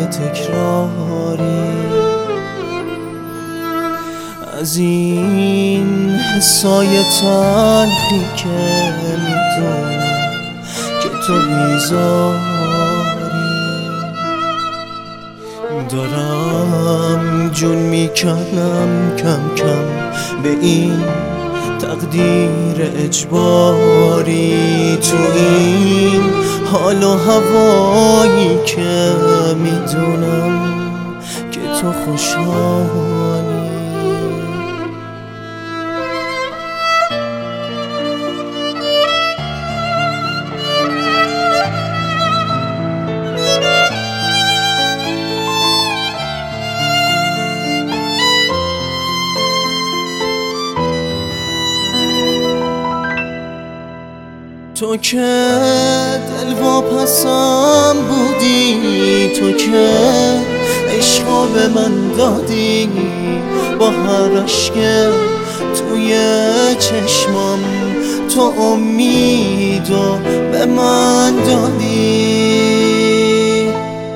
تکراری از این حسای تلخی که میدونم که تو بیزاری. دارم جون میکنم کم کم به این تقدیر اجباری، تو این حال و هوایی که میدونم که تو خوشحالی. تو که دلواپسم بودی، تو که عشقا به من دادی، با هر عشق توی چشمام تو امیدو به من دادی.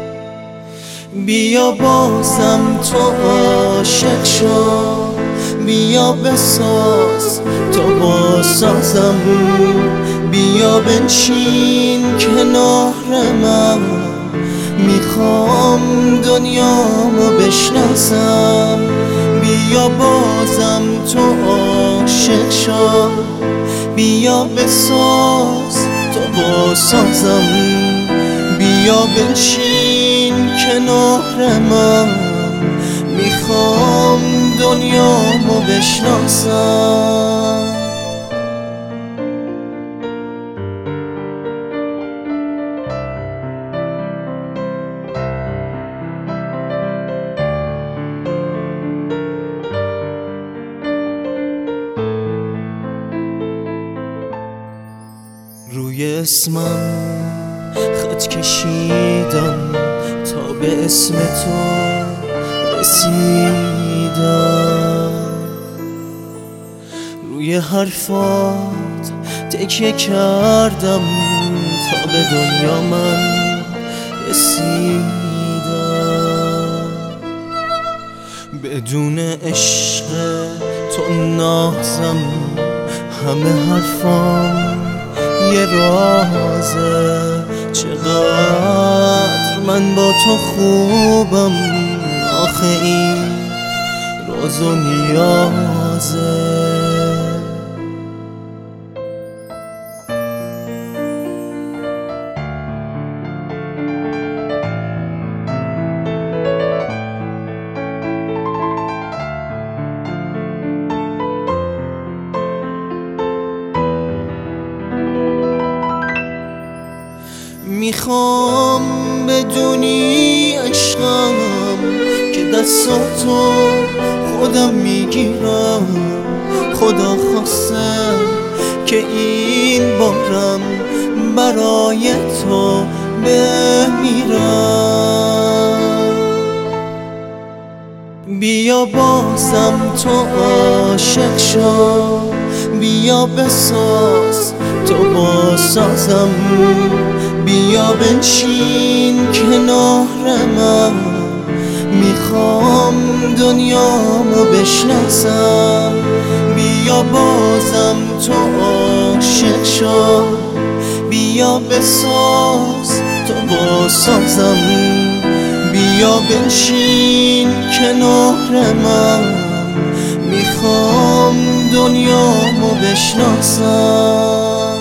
بیا بازم تو عاشق شو، بیا بساز تو باسازم، بیا بنشین کنار من، میخوام دنیامو بشناسم. بیا بازم تو عاشق شو، بیا بساز تو باسازم، بیا بنشین کنار من، میخوام دنیامو بشناسم. روی اسمم خط کشیدم تا به اسم تو رسیدم، روی حرفات تکیه کردم تا به دنیا من رسیدم. بدون عشق تو نازم، همه حرفام یه رازه، چقدر من با تو خوبم، آخه این راز و نیازه. میخوام بدونی عشقم که دستاتو خودم میگیرم، خدا خواسته که این بارم برای تو بمیرم. بیا بازم تو عاشق شو، بیا بساز تو باسازم، بیا بنشین کنار من، میخوام دنیامو بشناسم. بیا بازم تو عاشق شو، بیا بساز تو باسازم، بیا بنشین کنار من، میخوام دنیامو بشناسم.